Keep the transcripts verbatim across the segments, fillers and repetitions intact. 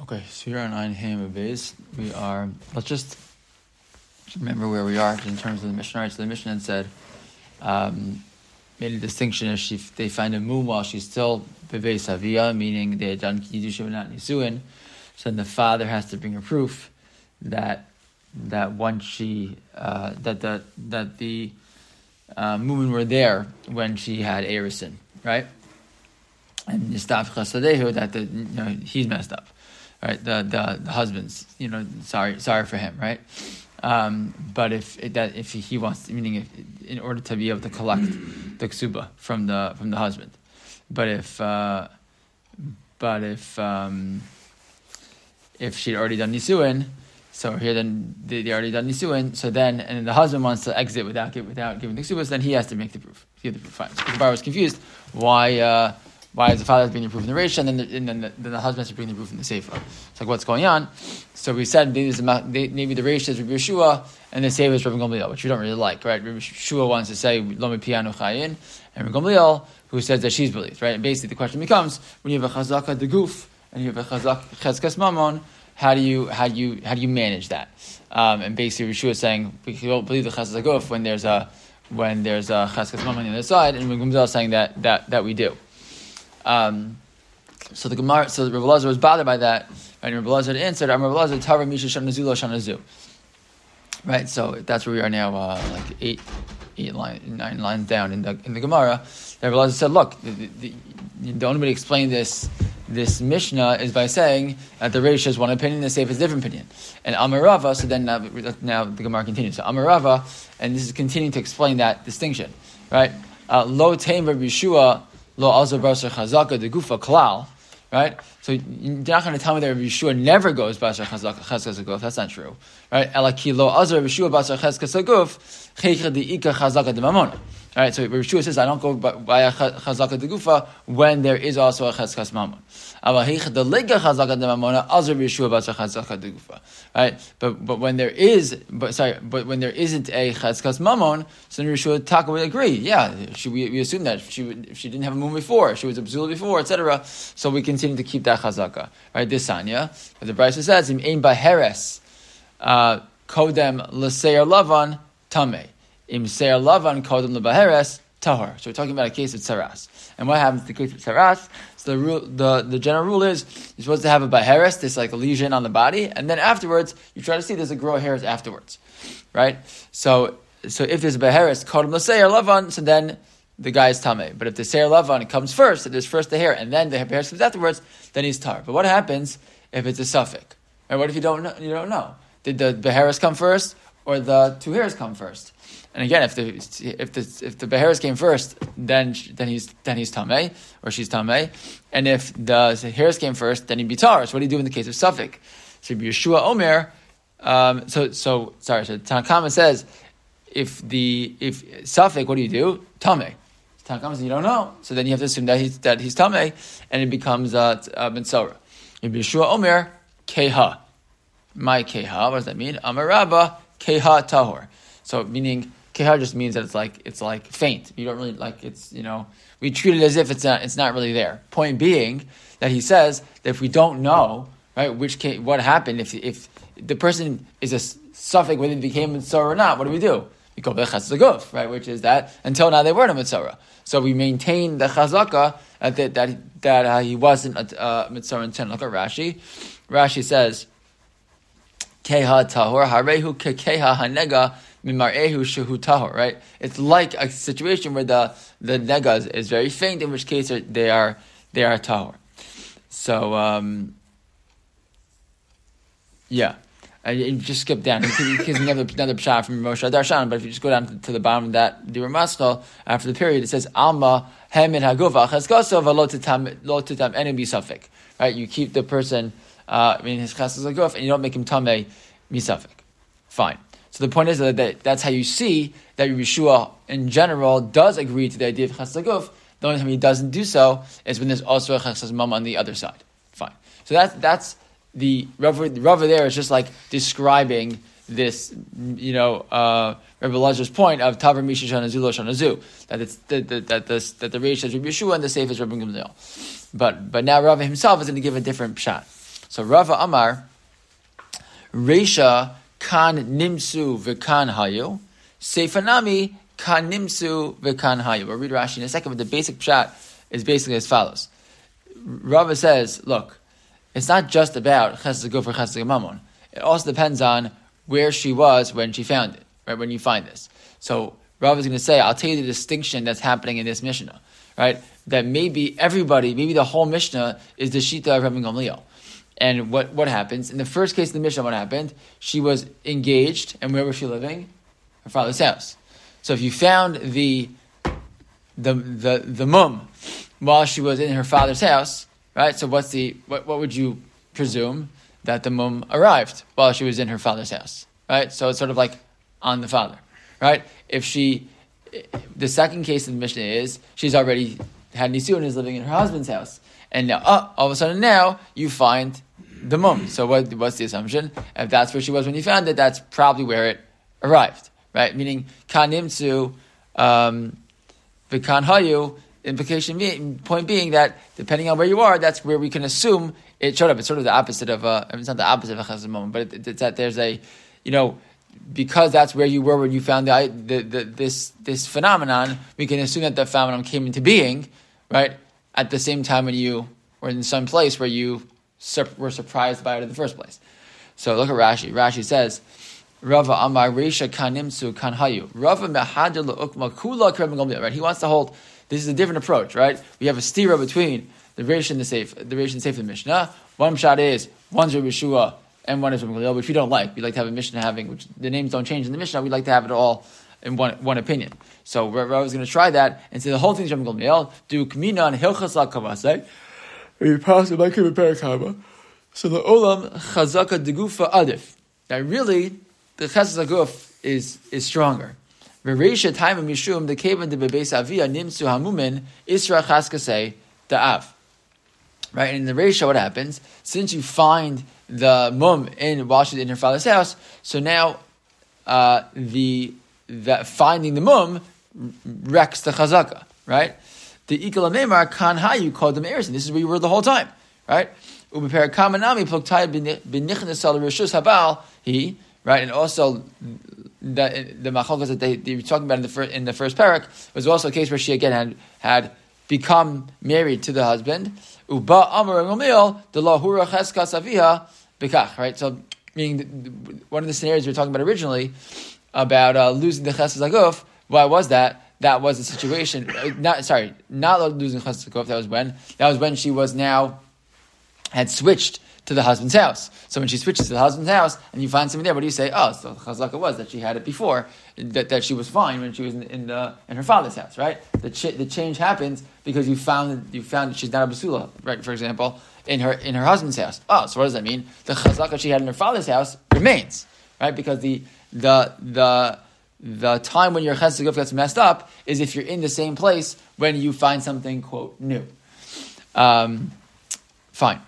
Okay, so you're on Ein Ham Abayz. We are, let's just remember where we are in terms of the Mishnah. Right? So the Mishnah had said, um, made a distinction if she, they find a moon while she's still Bebeis Haviyah, meaning they had done Kiddushin but not Nisuin, so then the father has to bring a proof that that once she, uh, that the, that the uh, Mumin were there when she had Erisin, right? And Yistaf Chasadehu, that the, you know, he's messed up. Right, the, the the husband's, you know, sorry sorry for him, right? Um, but if it, that if he wants, to, meaning if, in order to be able to collect the ksuba from the from the husband, but if uh, but if um, if she'd already done nisuin, so here then they, they already done nisuin, so then and then the husband wants to exit without without giving the ksuba, so then he has to make the proof. Give the proof. Fine. So the bar was confused. Why? Uh, Why is the father bringing the proof in the Reish, and then the, and then the, then the husband has to bring the proof in the Sefer? It's like, what's going on? So we said maybe, maybe the Reish is Rabbi Yeshua, and the Sefer is Rabbi Gamliel, which we don't really like, right? Rabbi Yeshua wants to say, Lo mi pianu chayin, and Rabbi Gamliel, who says that she's believed, right? And basically the question becomes, when you have a chazaka de guf, and you have a chazaka chezkas mamon, how do you, how do you, how do you manage that? Um, and basically Rabbi Yeshua is saying, we don't believe the chezkas guf when there's a, when there's a chezkas mamon on the other side, and Rabbi Gamliel is saying that, that, that we do. Um, so the Gemara, so Rabbi Elazar was bothered by that, and Rabbi Elazar answered, "I'm Rabbi Elazar, Tara Misha Shanazu Lo Shanazu." Right, so that's where we are now, uh, like eight, eight line, nine lines down in the in the Gemara. Rabbi Elazar said, "Look, the, the, the, the only way to explain this this Mishnah is by saying that the Reish is one opinion, the Sefer is a different opinion." And Amarava, so then now, now the Gemara continues. So Amarava, and this is continuing to explain that distinction, right? Uh, Lo Teim Rabbi Yeshua. Lo azar basar chazaka de gufa klal, right? So you're not going to tell me that Rabbi Yeshua never goes basar chazaka cheskas aguf. That's not true, right? Elaki lo azar Rabbi Yeshua basar cheskas aguf cheicha de ika chazaka de mamona. All right, so Rabbi Yeshua says I don't go by a chazaka de gufa when there is also a cheskas mamon. Ava heicha de lega chazaka de mamona azar Rabbi Yeshua basar chazaka de gufa. Right, but but when there is, but sorry, but when there isn't a cheskas mamon, so Rabbi Yeshua Taka would agree. Yeah, should we, we assume that if she would, if she didn't have a moon before, she was a bzula before, et cetera. So we continue to keep that chazaka. Right, this sanya, as the Brisa says, im ein baheres kodem l'seir lavan tamei. Im seir lavan kodem lebaheres tahor. So we're talking about a case of tsaras. And what happens in the case of tsaras? So the rule, the, the general rule is you're supposed to have a baheres, this like a lesion on the body, and then afterwards you try to see there's a grow hairs afterwards, right? So so if there's a baheres kodem l'seir lavan, so then the guy is tamei. But if the seir lavan comes first, if there's first the hair and then the baheres comes afterwards, then he's tar. But what happens if it's a suffix? Right? What if you don't know? You don't know? Did the baheres come first or the two hairs come first? And again, if the if the if the beharis came first, then then he's then he's tamei or she's tamei, and if the hairs came first, then he'd be tar. So what do you do in the case of suffix? So Yeshua Omer. Um, so so sorry. So Tanakama says if the if suffix, what do you do? Tamei. Tanakama says you don't know. So then you have to assume that he's that he's tamei, and it becomes uh, uh Bensora. Yeshua Omer keha. My keha. What does that mean? Amarabba keha tahor. So meaning. Kehar just means that it's like it's like faint. You don't really like it's you know we treat it as if it's not it's not really there. Point being that he says that if we don't know right which case, what happened if if the person is a suffix whether it became mitzvah or not, what do we do? We go by chazakuf, right? Which is that until now they weren't a mitzvah. So we maintain the chazaka uh, that that that uh, he wasn't a uh, mitzvah until. Look at Rashi. Rashi says keha tahor harehu keha hanega. Mimarehu shehu tahor, right? It's like a situation where the the nega is, is very faint, in which case they are they are tahor. So um, yeah, and you just skip down because we have another pshat from Moshe Darshan. But if you just go down to, to the bottom of that Dibur Maskal after the period, it says Alma Hemin Haguva Cheskasov Lo Titam Lo Titam Enemy Suffolk. Right, you keep the person uh, in his Cheskas Haguf, and you don't make him Tamei Misafik. Fine. So the point is that, that that's how you see that Yeshua in general does agree to the idea of Chesed Haguf. The only time he doesn't do so is when there's also a Chesed Mama on the other side. Fine. So that's that's the Rava, the Rava there is just like describing this, you know, uh, Rabbi Elazar's point of Tavar Misha Shanazu Lo Shanazu, that it's that the that the that the Reish is Rabbi Yeshua and the Sefer is Rabbi Gamliel. But but now Rava himself is going to give a different pshat. So Rava Amar, Reisha kan nimsu v'kan hayu, Seifanami kan nimsu v'kan hayu. We'll read Rashi in a second, but the basic pshat is basically as follows. Rava says, look, it's not just about chesed guf or chesed mamon. It also depends on where she was when she found it, right? When you find this. So Rava is going to say, I'll tell you the distinction that's happening in this Mishnah, right? That maybe everybody, maybe the whole Mishnah is the Shita of Rabbi Gamliel. And what, what happens? In the first case of the Mishnah, what happened? She was engaged, and where was she living? Her father's house. So if you found the the the the mum while she was in her father's house, right? So what's the what, what would you presume? That the mum arrived while she was in her father's house, right? So it's sort of like on the father, right? If she, the second case of the Mishnah is she's already had Nisu and is living in her husband's house, and now, oh, all of a sudden now you find the mum. So what, what's the assumption? If that's where she was when you found it, that's probably where it arrived, right? Meaning kanimtsu, um, v'kan hayu. Implication being, point being that depending on where you are, that's where we can assume it showed up. It's sort of the opposite of a, I mean, it's not the opposite of a chesed moment, but it, it, it's that there's a, you know, because that's where you were when you found the, the, the this this phenomenon, we can assume that the phenomenon came into being, right, at the same time when you were in some place where you sur- were surprised by it in the first place. So look at Rashi. Rashi says, Rava Amar Reisha Kanimsu Kanhayu. Rava Mehadar L'Ukma Kula K'Rabbi Gamliel. Right, he wants to hold. This is a different approach, right? We have a stira between the Reish and the Seif, the Reish and Seif of the Mishnah. One shot is one's Rabbi Yeshua and one is Rabbi Gamliel, which we don't like. We like to have a Mishnah having, which the names don't change in the Mishnah. We like to have it all in one one opinion. So Rava is going to try that and say the whole thing is Rabbi Gamliel. Do Kmina and Hilchas La Kavasei. You pass it like a parakama. So the Olam Chazaka Degufa Adif. Now really, the Chesed Aguf is is stronger. V'reisha time of mishum the kaven de bebeis avia nimsu hamumin isra chaskasei da'av. Right, and in the reisha, what happens? Since you find the mum in while she's in her father's house, so now uh, the that finding the mum wrecks the chazaka. Right, the ikal memar kan hayu called them erison. This is where you were the whole time. Right, ubeper kamanami pluktay benichnes al rishus habal he. Right, and also the the machlokes that they, they were talking about in the first in the first parak was also a case where she again had had become married to the husband. Uba amar Gamliel the lahura cheskas aviha bekach. Right, so meaning one of the scenarios we were talking about originally about uh, losing the cheskas aguf. Why was that? That was the situation. Not sorry, not losing cheskas aguf. That was when that was when she was now had switched to the husband's house. So when she switches to the husband's house and you find something there, what do you say? Oh, so the chazaka was that she had it before, that, that she was fine when she was in, in the in her father's house, right? The ch- the change happens because you found you found that she's not a basula, right? For example, in her in her husband's house. Oh, so what does that mean? The chazaka she had in her father's house remains, right? Because the the the the time when your chesed guf gets messed up is if you're in the same place when you find something quote new. Um, fine.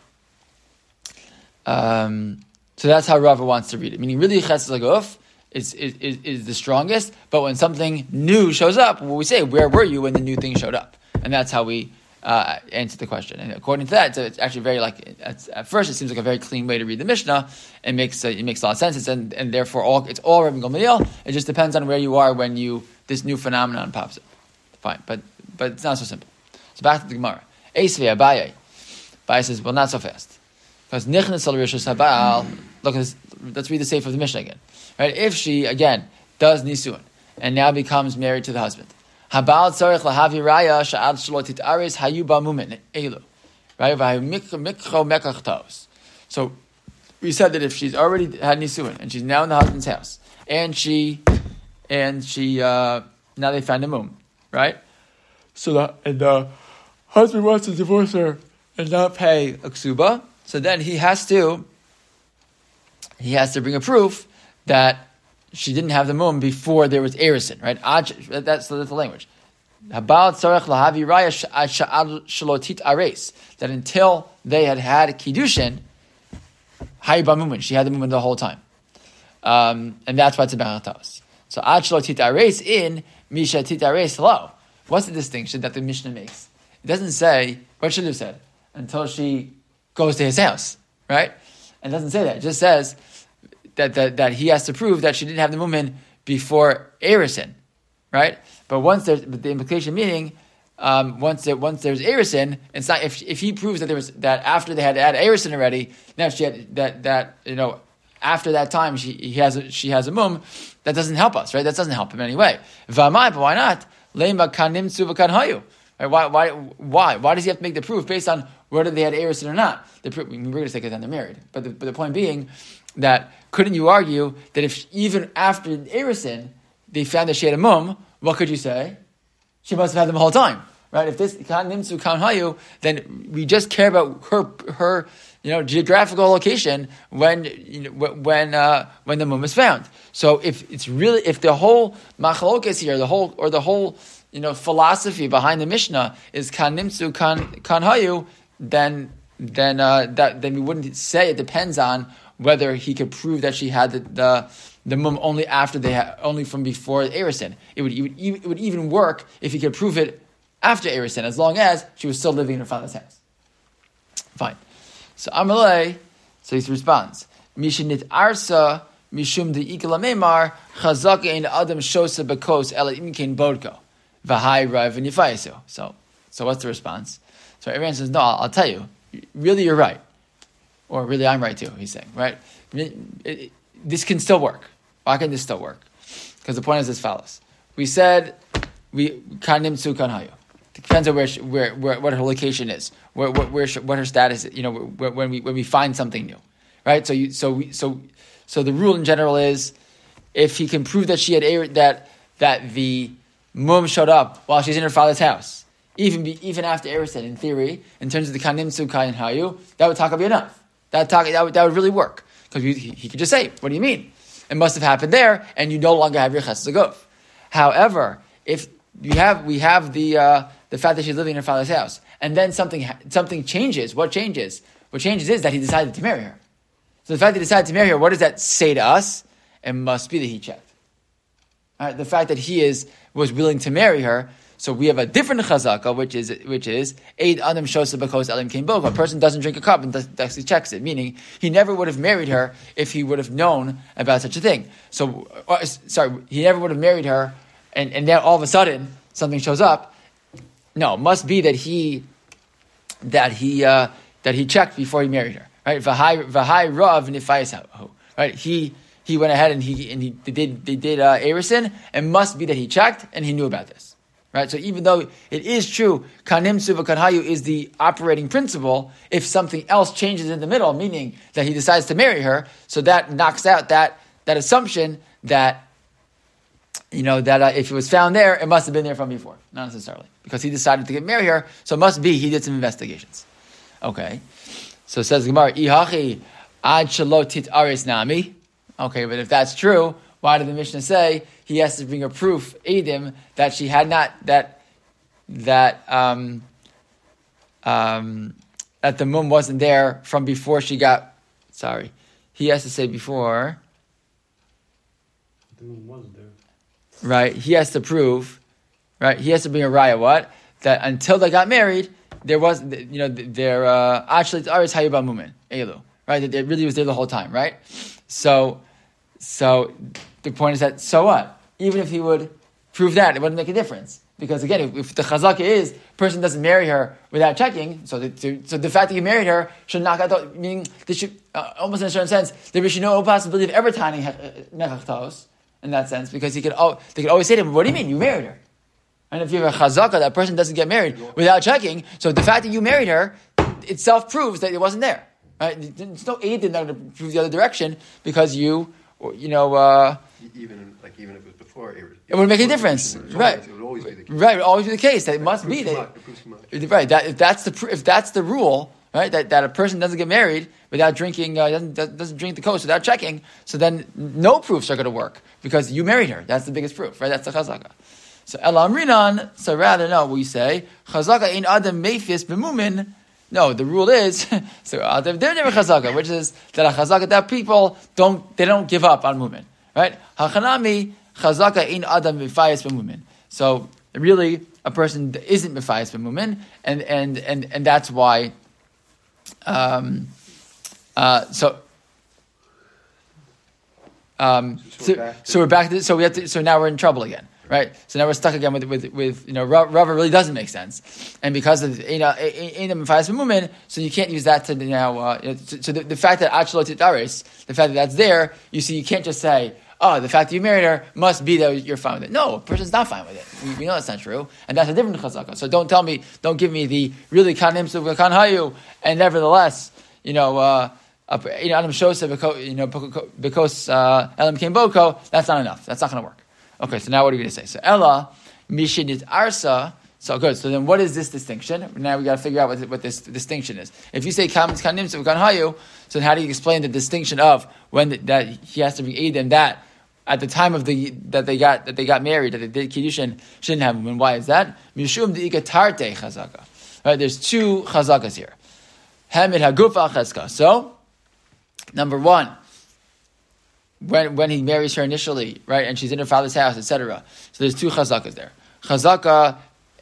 Um, so that's how Rava wants to read it. Meaning, really, chesed aguf is, is is is the strongest. But when something new shows up, what we say, where were you when the new thing showed up? And that's how we uh, answer the question. And according to that, it's, it's actually very like at first it seems like a very clean way to read the Mishnah. It makes uh, it makes a lot of sense. It's, and and therefore all it's all Rabbi Gamliel. It just depends on where you are when you this new phenomenon pops up. Fine, but but it's not so simple. So back to the Gemara. Eisvei Abaye. Abaye says, well, not so fast. Because nichnas al rishus habal. Look, let's read the seif of the Mishnah again. Right? If she again does nisuin and now becomes married to the husband, habal tzarich lahavi raya sha'ad shlo titaris hayu bamumin elu. Right? Mikcho mekach tos. So we said that if she's already had nisuin and she's now in the husband's house and she and she uh, now they found a mum, right? So the and the husband wants to divorce her and not pay a ksuba. So then he has to, he has to bring a proof that she didn't have the mum before there was erison, right? That's, that's the language. That until they had had kiddushin, she had the mum the whole time, um, and that's why it's about tos. So ad shelo titares in misha titares lo. What's the distinction that the Mishnah makes? It doesn't say what should have said until she goes to his house, right? And it doesn't say that. It just says that, that, that he has to prove that she didn't have the mumin before Erisin, right? But once there's, but the implication meaning, um, once there, once there's Erisin, it's not, if, if he proves that there was, that after they had had Erisin already, now she had, that, that, you know, after that time she, he has a, she has a mum, that doesn't help us, right? That doesn't help him in any way. V'amai, but why not? Leima kanim tzuva kanhayu. Right? Why, why, why? Why does he have to make the proof based on whether they had Erisin or not? The proof, we're going to say because they're married. But the, but the point being that couldn't you argue that if even after Erisin they found that she had a mum, what could you say? She must have had them the whole time, right? If this kan nimtzu kan hayu, then we just care about her her you know geographical location when you know, when uh, when the mum is found. So if it's really if the whole machlokes here, the whole or the whole you know philosophy behind the Mishnah is kan nimtzu kan kan hayu, then then uh, that then we wouldn't say it depends on whether he could prove that she had the the, the mum only after they had, only from before Erisin. It would, it would it would even work if he could prove it after Erisin, as long as she was still living in her father's house. Fine. So Amalei, so he responds, Mishinit arsa mishum de ikla memar chazak ein adam shosa bekos ela imkein bodko v'hai rav v'nifayesu. So so what's the response? So everyone says, no, I'll, I'll tell you. Really, you're right. Or really, I'm right too, he's saying, right? It, it, this can still work. Why can this still work? Because the point is as follows. We said, we kanim tzu kanhayu. It depends on where, she, where, where, what her location is, where, where, where she, what her status is, you know, where, when we when we find something new, right? So you, so we, so so the rule in general is, if he can prove that she had a, that that the mum showed up while she's in her father's house, even be, even after Erisin, in theory, in terms of the kanim tzu kanhayu, that would talk be enough. That talk, that would, that would really work. Because he, he could just say, what do you mean? It must have happened there, and you no longer have your chesed guf. However, if you have, we have the uh, the fact that she's living in her father's house, and then something something changes. What changes? What changes is that he decided to marry her. So the fact that he decided to marry her, what does that say to us? It must be that he checked. All right, the fact that he is was willing to marry her. So we have a different chazaka, which is which is eid adam shosa bakos elim kein boga. A person doesn't drink a cup and actually checks it, meaning he never would have married her if he would have known about such a thing. So, uh, sorry, he never would have married her, and, and then all of a sudden something shows up. No, it must be that he that he uh, that he checked before he married her, right? V'hai v'hai rav nifayesahu, right? He he went ahead and he and he they did they did uh, Erisin. It must be that he checked and he knew about this. Right, so even though it is true, kanim tzuva kanhayu is the operating principle. If something else changes in the middle, meaning that he decides to marry her, so that knocks out that that assumption that you know that uh, if it was found there, it must have been there from before. Not necessarily, because he decided to get marry her, so it must be he did some investigations. Okay, so it says Gemara ihachi ad shelo tit aris nami. Okay, but if that's true, why did the Mishnah say he has to bring a proof, edim, that she had not, that that um, um, that the mum wasn't there from before she got, sorry, he has to say before. The mum wasn't there. Right, he has to prove, right, he has to bring a raya, what? That until they got married, there was, you know, their, uh, actually, it's aris hayuba mumin, elu, right, that it really was there the whole time, right? So, so, the point is that, so what? Even if he would prove that, it wouldn't make a difference. Because again, if, if the chazaka is, person doesn't marry her without checking, so the, so the fact that you married her should knock out, meaning, this should, uh, almost in a certain sense, there should no possibility of ever tying nechach taos, in that sense, because he could, oh, they could always say to him, what do you mean, you married her? And if you have a chazaka, that person doesn't get married without checking, so the fact that you married her, itself proves that it wasn't there. Right? There's no aid in that to prove the other direction, because you, you know, uh, even like even if it was before, it, it would make a difference, right? It would always be the case. Right, it would always be the case. That it must be that, right? That if that's the if that's the rule, right? That, that a person doesn't get married without drinking, uh, doesn't doesn't drink the kos without checking. So then no proofs are going to work because you married her. That's the biggest proof, right? That's the chazaka. So elam rinan. So rather, no, we say chazaka in adam meifis b'mumin. No, the rule is so adam they're never chazaka, which is that a chazaka that people don't they don't give up on mumin. Right? Hachanami chazaka in adam mifayis b'mumin. So really, a person isn't mifayis b'mumin, and and and and that's why, um, Uh, so. Um, So so, we're back to- so we're back to so we have to so now we're in trouble again, right? So now we're stuck again with with with you know Rava really doesn't make sense, and because of you know Einam Mefayis Mumin, so you can't use that to now. Uh, you know, so so the, the fact that Achalot Daris, the fact that that's there, you see, you can't just say, oh, the fact that you married her must be that you're fine with it. No, a person's not fine with it. We, we know that's not true, and that's a different chazaka. So don't tell me, don't give me the really kanim suv kan hayu, and nevertheless, you know. Uh, Uh, you know, Adam Shosa, you know, because Elam came Boko, that's not enough. That's not going to work. Okay, so now what are we going to say? So Ella, Mishin is Arsa. So good. So then what is this distinction? Now we got to figure out what, what this distinction is. If you say Kam Kanim Kan Hayu, so then how do you explain the distinction of when the, that he has to bring Edom that at the time of the that they got that they got married, that they did Kiddushin, shouldn't have them. And why is that? Mishum de Ikatarte Chazaka. Right, there's two chazakas here. Hamid Hagufa Chazka. So number one, when when he marries her initially, right, and she's in her father's house, et cetera. So there's two chazakas there. Chazaka,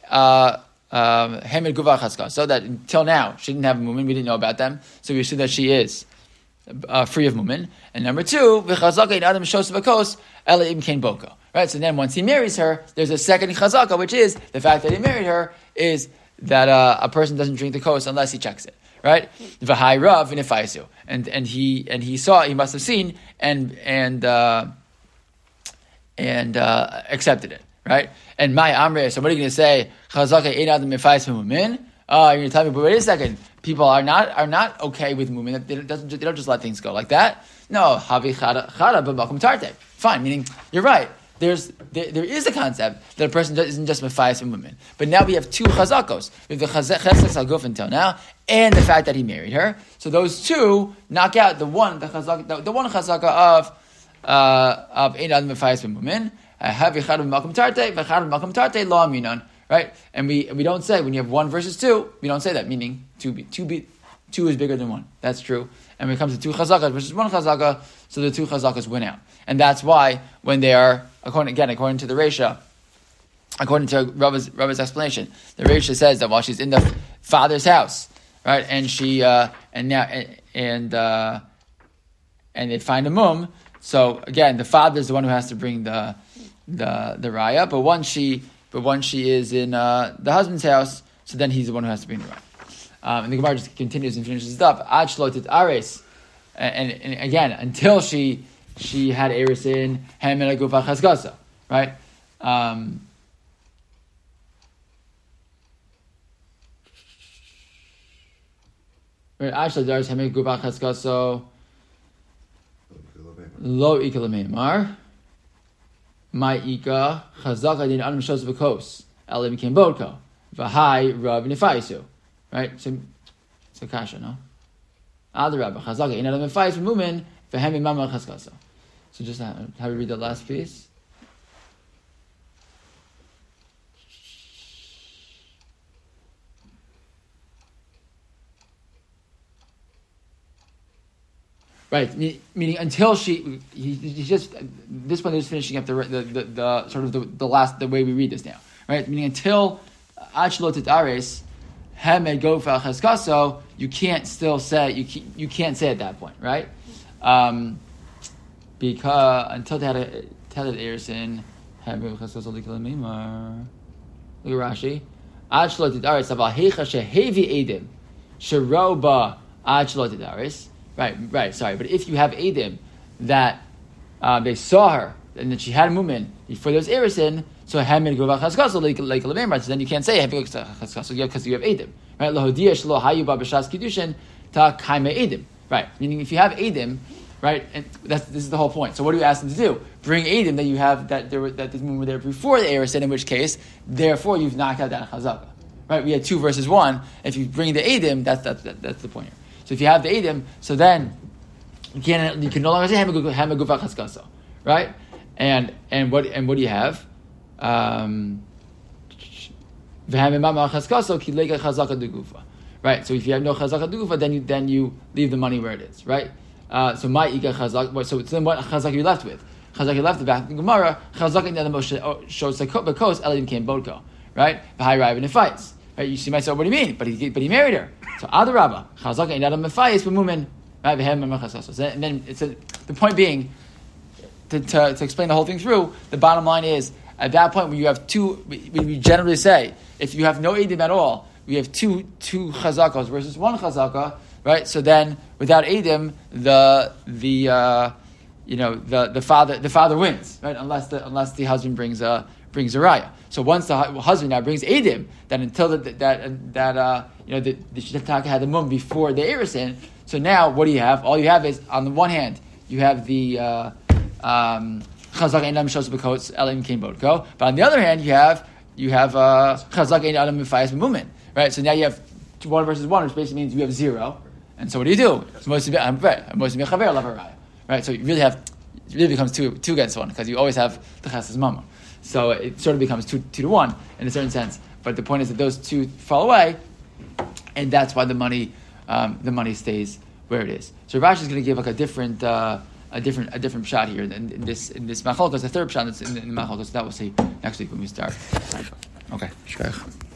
Hamid Guva Chazka. So that until now she didn't have a mumin, we didn't know about them, so we assume that she is uh, free of mumin. And number two, v'chazaka in Adam Shos Bakos Ela Im Kain Boko. Right. So then once he marries her, there's a second chazaka, which is the fact that he married her is that uh, a person doesn't drink the kos unless he checks it. Right, v'hai rav v'nefaisu, and and he and he saw, he must have seen and and uh, and uh, accepted it. Right, and my amre. So what are you going to say? Chazaka ein adam mefais mumin. Oh, you're going to tell me, but wait a second. People are not are not okay with mumin. They don't, they don't just let things go like that. No, havi chada chada b'makom tarte. Fine, meaning you're right. There's there, there is a concept that a person isn't just mefayis and women, but now we have two chazakos. We have the chesed haguf until now, and the fact that he married her. So those two knock out the one the chazak the, the one chazaka of uh, of ein adam mefayis and women. Have yichad b'makom tarte, v'chad b'makom tarte lo aminan. Right, and we we don't say when you have one versus two, we don't say that, meaning two be, two be, two is bigger than one. That's true. And when it comes to two chazakas versus one chazaka, so the two chazakas win out. And that's why when they are, according again, according to the Reisha, according to Rabbi's, Rabbi's explanation, the Reisha says that while she's in the father's house, right, and she uh, and now and and, uh, and they find a mum. So again, the father is the one who has to bring the the the raya. But once she but once she is in uh, the husband's house, so then he's the one who has to bring the raya. Um, and the Gemara just continues and finishes it up. Ad shlotit ares, and, and again until she she had ares in hamina gufa chazkasa, right? Um, right. Ad shlotit ares hamina gufa chazkasa lo ikal meimar my ika chazaka din anam shos v'kos elim kem bodko v'hai rav nefaisu. Right, so so kasha, no. Adarabba chazaka in adam mefayis v'mumin v'hem imam chazkasa. So just how, how we read the last piece. Right, meaning until she, he, he just this one is finishing up the the, the, the sort of the, the last the way we read this now. Right, meaning until achlotet ares. Hamed Gofal Chaskaso, you can't still say you can't, you can't say at that point, right? Um, because until they had a Telet Ersin, Hamed Chaskaso Likal Mimar. Look at Rashi. Achlotit Aris Abal Hecha Shehevi Edim Sheroba Achlotit Aris. Right, right. Sorry, but if you have Edim that uh, they saw her and that she had a mumin before there was Ersin. So Hamid Gova Chaskaso like like Lememra, so then you can't say Hamid Gova Chaskaso because you have Edim, right? Lahodia Shlo Hayu Babashas Kiddushin Ta Kaime Edim, right? Meaning if you have Edim, right, and that's this is the whole point. So what do you ask them to do? Bring Edim that you have that there were that this woman were there before the Eresin, in which case, therefore you've knocked out that Chazaka, right? We had two versus one. If you bring the Edim, that's that's that, that's the point here. So if you have the Edim, so then you can you can no longer say Hamid Gova Chaskaso, right? And and what and what do you have? Um, right. So if you have no chazaka degufa, then you then you leave the money where it is, right? Uh, so my ika chazak. So then what chazaka are you left with? Chazaka you left with back in Gemara. Chazaka in the other shows because Elim came bodko, right? V'hai rive and fights, right? You see myself. What do you mean? But he but he married her. So adarabba chazaka in other mefayis b'mumin. Right? And then it's a, the point being, to, to, to explain the whole thing through, the bottom line is, at that point when you have two, we, we generally say, if you have no edim at all, we have two two chazakos versus one chazaka, right? So then, without edim, the the uh, you know the, the father the father wins, right? Unless the unless the husband brings a brings a raya. So once the husband now brings edim, then until that that that uh, you know the the shitataka had the mum before the erisin. So now what do you have? All you have is, on the one hand, you have the uh, um, chazak ein adam shos b'kots elim kein bodko, but on the other hand, you have you have chazak ein adam mifayas b'mumin, right? So now you have one versus one, which basically means you have zero. And so what do you do? It's mostly mostly chaver lav haraya, right? So you really have it really becomes two two against one because you always have the chesed mama. So it sort of becomes two two to one in a certain sense. But the point is that those two fall away, and that's why the money um, the money stays where it is. So Rashi is going to give like a different uh, a different a different shot here in, in this in this machlokes, the third shot that's in, in the machlokes. That we'll see next week when we start. Okay.